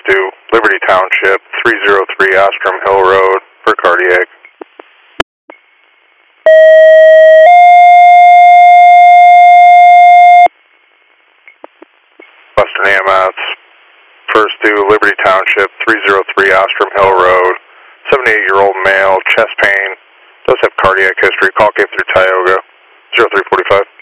due, Liberty Township, 303 Ostrom Hill Road for cardiac. Boston AMS, first due, Liberty Township, 303 Ostrom Hill Road, 78-year-old male, chest pain, does have cardiac history, call came through Tioga, 0345.